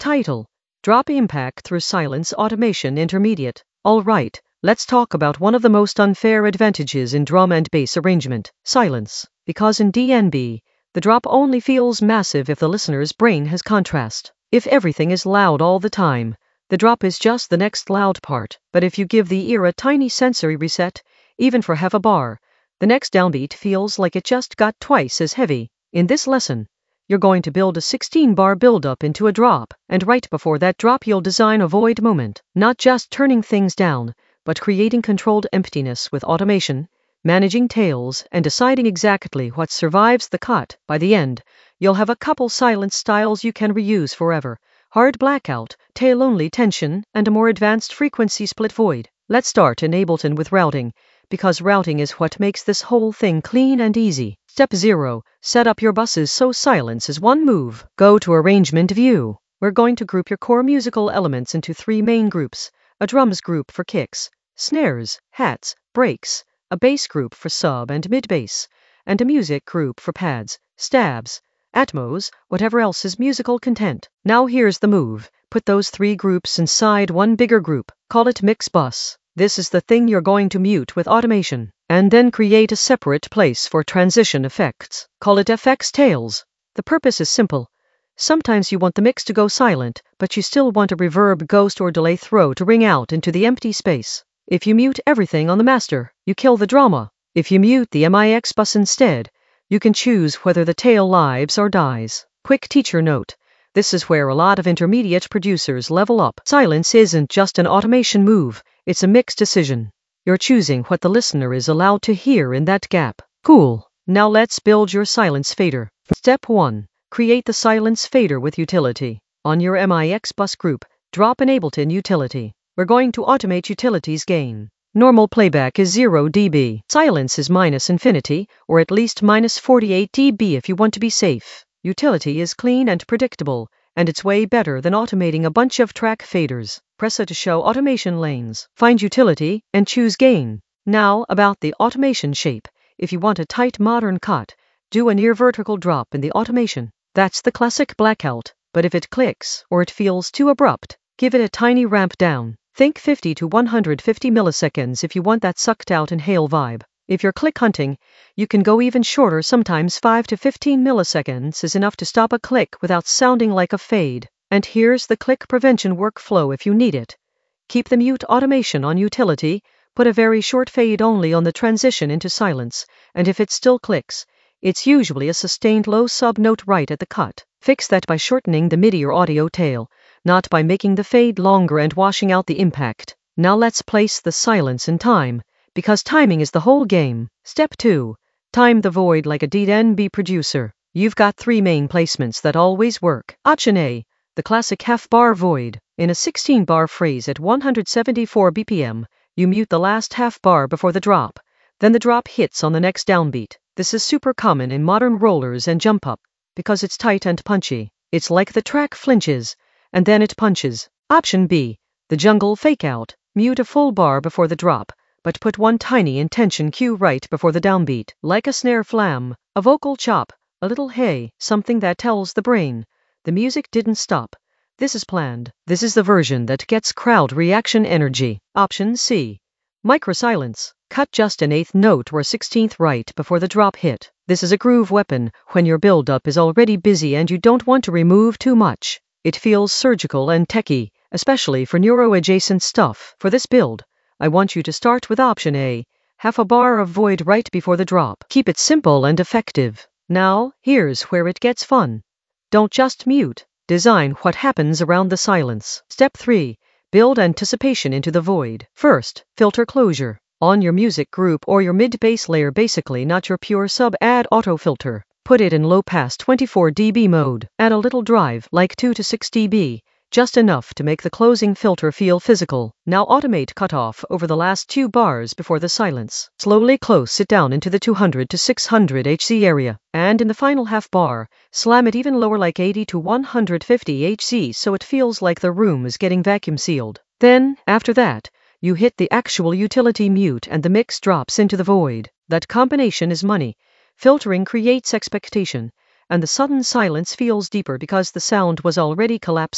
Title: Drop Impact Through Silence Automation Intermediate. Alright, let's talk about one of the most unfair advantages in drum and bass arrangement: silence. Because in DnB, the drop only feels massive if the listener's brain has contrast. If everything is loud all the time, the drop is just the next loud part. But if you give the ear a tiny sensory reset, even for half a bar, the next downbeat feels like it just got twice as heavy. In this lesson, you're going to build a 16-bar build-up into a drop, and right before that drop you'll design a void moment, not just turning things down, but creating controlled emptiness with automation, managing tails, and deciding exactly what survives the cut. By the end, you'll have a couple silence styles you can reuse forever: hard blackout, tail-only tension, and a more advanced frequency split void. Let's start in Ableton with routing, because routing is what makes this whole thing clean and easy. Step 0. Set up your buses so silence is one move. Go to Arrangement View. We're going to group your core musical elements into 3 main groups: a drums group for kicks, snares, hats, breaks, a bass group for sub and mid-bass, and a music group for pads, stabs, atmos, whatever else is musical content. Now here's the move. Put those 3 groups inside one bigger group. Call it Mix Bus. This is the thing you're going to mute with automation. And then create a separate place for transition effects. Call it FX Tails. The purpose is simple. Sometimes you want the mix to go silent, but you still want a reverb, ghost, or delay throw to ring out into the empty space. If you mute everything on the master, you kill the drama. If you mute the MIX bus instead, you can choose whether the tail lives or dies. Quick teacher note: this is where a lot of intermediate producers level up. Silence isn't just an automation move, it's a mix decision. You're choosing what the listener is allowed to hear in that gap. Cool. Now let's build your silence fader. Step 1. Create the silence fader with utility. On your MIX bus group, drop an Ableton utility. We're going to automate utilities gain. Normal playback is 0 dB. Silence is -infinity, or at least -48 dB if you want to be safe. Utility is clean and predictable, and it's way better than automating a bunch of track faders. Press A to show automation lanes. Find utility and choose gain. Now about the automation shape. If you want a tight modern cut, do a near vertical drop in the automation. That's the classic blackout. But if it clicks or it feels too abrupt, give it a tiny ramp down. Think 50 to 150 milliseconds if you want that sucked out inhale vibe. If you're click hunting, you can go even shorter. Sometimes 5 to 15 milliseconds is enough to stop a click without sounding like a fade. And here's the click prevention workflow if you need it. Keep the mute automation on utility, put a very short fade only on the transition into silence, and if it still clicks, it's usually a sustained low sub note right at the cut. Fix that by shortening the MIDI or audio tail, not by making the fade longer and washing out the impact. Now let's place the silence in time, because timing is the whole game. Step 2. Time the void like a DnB producer. You've got 3 main placements that always work. Option A. The classic half-bar void. In a 16-bar phrase at 174 BPM, you mute the last half-bar before the drop. Then the drop hits on the next downbeat. This is super common in modern rollers and jump up, because it's tight and punchy. It's like the track flinches, and then it punches. Option B. The jungle fake-out. Mute a full bar before the drop, but put one tiny intention cue right before the downbeat. Like a snare flam, a vocal chop, a little hey, something that tells the brain the music didn't stop. This is planned. This is the version that gets crowd reaction energy. Option C. Microsilence. Cut just an 1/8 note or 1/16 right before the drop hit. This is a groove weapon when your build-up is already busy and you don't want to remove too much. It feels surgical and techy, especially for neuro-adjacent stuff. For this build, I want you to start with option A, half a bar of void right before the drop. Keep it simple and effective. Now, here's where it gets fun. Don't just mute. Design what happens around the silence. Step 3. Build anticipation into the void. First, filter closure. On your music group or your mid-bass layer, basically not your pure sub, add auto filter. Put it in low pass 24 dB mode. Add a little drive, like 2 to 6 dB. Just enough to make the closing filter feel physical. Now automate cutoff over the last 2 bars before the silence. Slowly close it down into the 200 to 600 Hz area. And in the final half bar, slam it even lower, like 80 to 150 Hz, so it feels like the room is getting vacuum sealed. Then, after that, you hit the actual utility mute and the mix drops into the void. That combination is money. Filtering creates expectation, and the sudden silence feels deeper because the sound was already collapsing.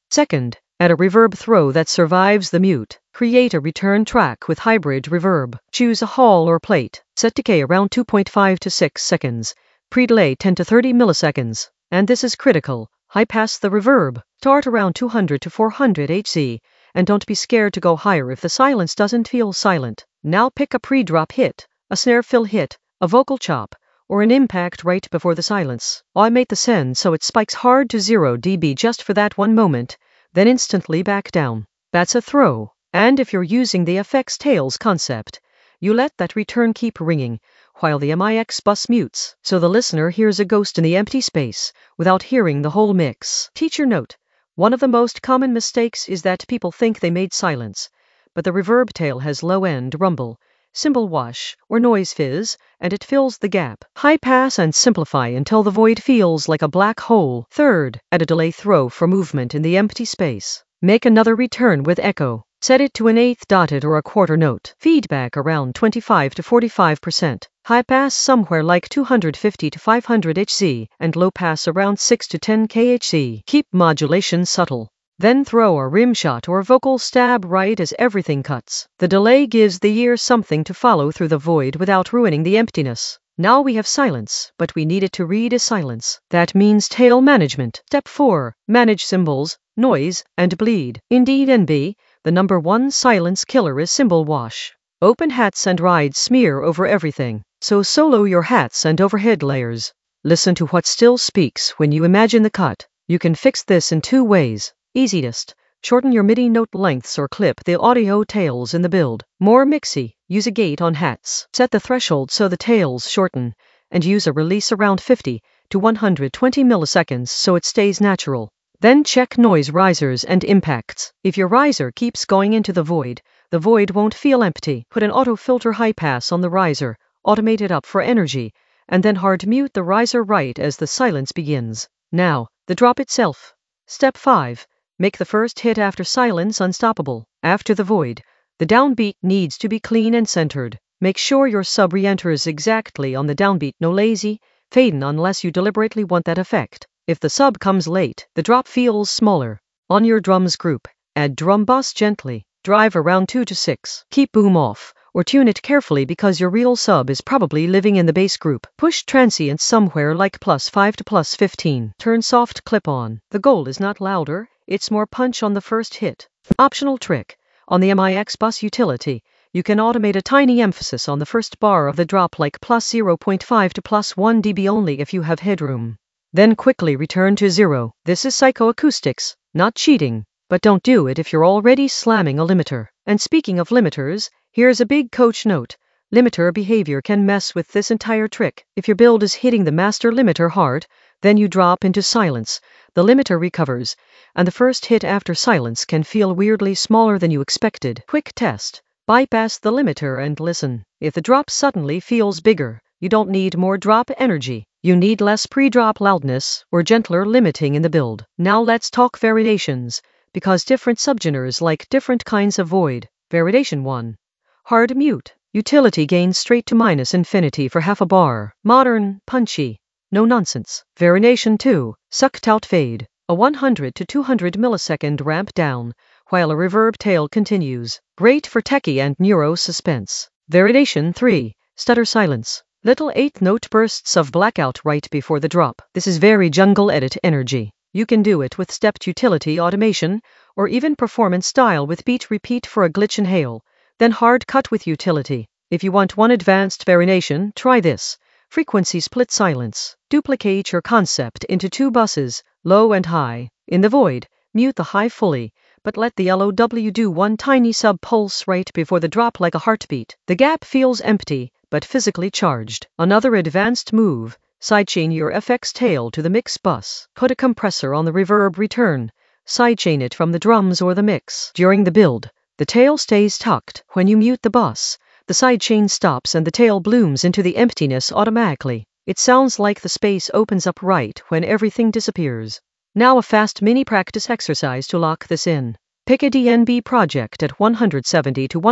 Second, add a reverb throw that survives the mute. Create a return track with hybrid reverb. Choose a hall or plate. Set decay around 2.5 to 6 seconds. Pre-delay 10 to 30 milliseconds. And this is critical. High pass the reverb. Start around 200 to 400 Hz. And don't be scared to go higher if the silence doesn't feel silent. Now pick a pre-drop hit, a snare fill hit, a vocal chop, or an impact right before the silence. Automate the send so it spikes hard to 0 dB just for that one moment, then instantly back down. That's a throw. And if you're using the FX tails concept, you let that return keep ringing while the MIX bus mutes, so the listener hears a ghost in the empty space without hearing the whole mix. Teacher note: one of the most common mistakes is that people think they made silence, but the reverb tail has low-end rumble, cymbal wash, or noise fizz, and it fills the gap. High pass and simplify until the void feels like a black hole. Third, add a delay throw for movement in the empty space. Make another return with echo. Set it to an eighth dotted or a quarter note. Feedback around 25 to 45%. High pass somewhere like 250 to 500 Hz, and low pass around 6 to 10 kHz. Keep modulation subtle. Then throw a rim shot or vocal stab right as everything cuts. The delay gives the ear something to follow through the void without ruining the emptiness. Now we have silence, but we need it to read as silence. That means tail management. Step 4. Manage cymbals, noise, and bleed. In DNB, the number one silence killer is cymbal wash. Open hats and rides smear over everything. So solo your hats and overhead layers. Listen to what still speaks when you imagine the cut. You can fix this in 2 ways. Easiest, shorten your MIDI note lengths or clip the audio tails in the build. More mixy, use a gate on hats. Set the threshold so the tails shorten, and use a release around 50 to 120 milliseconds so it stays natural. Then check noise risers and impacts. If your riser keeps going into the void won't feel empty. Put an auto filter high pass on the riser, automate it up for energy, and then hard mute the riser right as the silence begins. Now, the drop itself. Step 5. Make the first hit after silence unstoppable. After the void, the downbeat needs to be clean and centered. Make sure your sub re-enters exactly on the downbeat, no lazy fading unless you deliberately want that effect. If the sub comes late, the drop feels smaller. On your drums group, add drum bus gently. Drive around 2 to 6. Keep boom off, or tune it carefully because your real sub is probably living in the bass group. Push transients somewhere like +5 to +15. Turn soft clip on. The goal is not louder, it's more punch on the first hit. Optional trick. On the MIX bus utility, you can automate a tiny emphasis on the first bar of the drop like +0.5 to +1 dB only if you have headroom. Then quickly return to 0. This is psychoacoustics, not cheating. But don't do it if you're already slamming a limiter. And speaking of limiters, here's a big coach note. Limiter behavior can mess with this entire trick. If your build is hitting the master limiter hard, then you drop into silence. The limiter recovers, and the first hit after silence can feel weirdly smaller than you expected. Quick test. Bypass the limiter and listen. If the drop suddenly feels bigger, you don't need more drop energy. You need less pre-drop loudness or gentler limiting in the build. Now let's talk variations, because different subgenres like different kinds of void. Variation 1. Hard mute. Utility gain straight to -infinity for half a bar. Modern, punchy. No nonsense. Variation 2. Sucked out fade. A 100 to 200 millisecond ramp down, while a reverb tail continues. Great for techie and neuro suspense. Variation 3. Stutter silence. Little 8-note bursts of blackout right before the drop. This is very jungle edit energy. You can do it with stepped utility automation, or even performance style with beat repeat for a glitch and hail, then hard cut with utility. If you want one advanced variation, try this. Frequency split silence. Duplicate your concept into 2 buses, low and high. In the void, mute the high fully, but let the LOW do one tiny sub-pulse right before the drop like a heartbeat. The gap feels empty, but physically charged. Another advanced move. Sidechain your FX tail to the mix bus. Put a compressor on the reverb return. Sidechain it from the drums or the mix. During the build, the tail stays tucked. When you mute the bus, the sidechain stops and the tail blooms into the emptiness automatically. It sounds like the space opens up right when everything disappears. Now a fast mini practice exercise to lock this in. Pick a DNB project at 170 to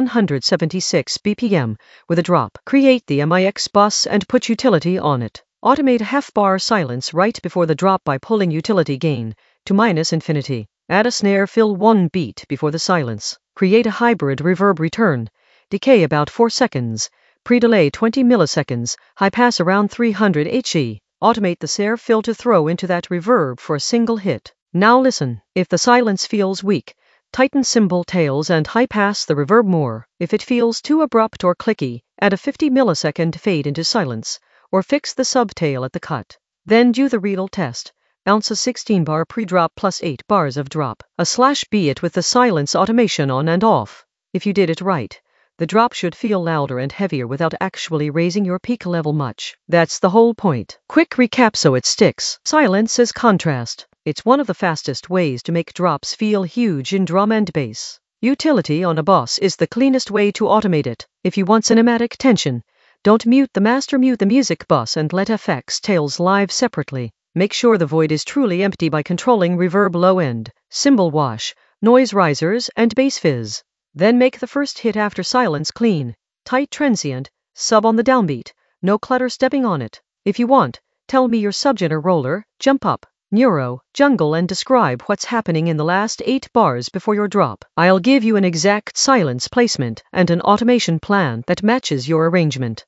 176 BPM with a drop. Create the MIX bus and put utility on it. Automate a half-bar silence right before the drop by pulling utility gain to -infinity. Add a snare fill 1 beat before the silence. Create a hybrid reverb return. Decay about 4 seconds. Pre-delay 20 milliseconds. High pass around 300 HE. Automate the snare fill to throw into that reverb for a single hit. Now listen. If the silence feels weak, tighten cymbal tails and high pass the reverb more. If it feels too abrupt or clicky, add a 50 millisecond fade into silence, or fix the subtail at the cut. Then do the real test. Ounce a 16-bar pre-drop plus 8 bars of drop. /B it with the silence automation on and off. If you did it right, the drop should feel louder and heavier without actually raising your peak level much. That's the whole point. Quick recap so it sticks. Silence is contrast. It's one of the fastest ways to make drops feel huge in drum and bass. Utility on a Boss is the cleanest way to automate it. If you want cinematic tension, don't mute the master, mute the music bus and let FX tails live separately. Make sure the void is truly empty by controlling reverb low end, cymbal wash, noise risers, and bass fizz. Then make the first hit after silence clean, tight transient, sub on the downbeat, no clutter stepping on it. If you want, tell me your subgenre roller, jump up, neuro, jungle and describe what's happening in the last 8 bars before your drop. I'll give you an exact silence placement and an automation plan that matches your arrangement.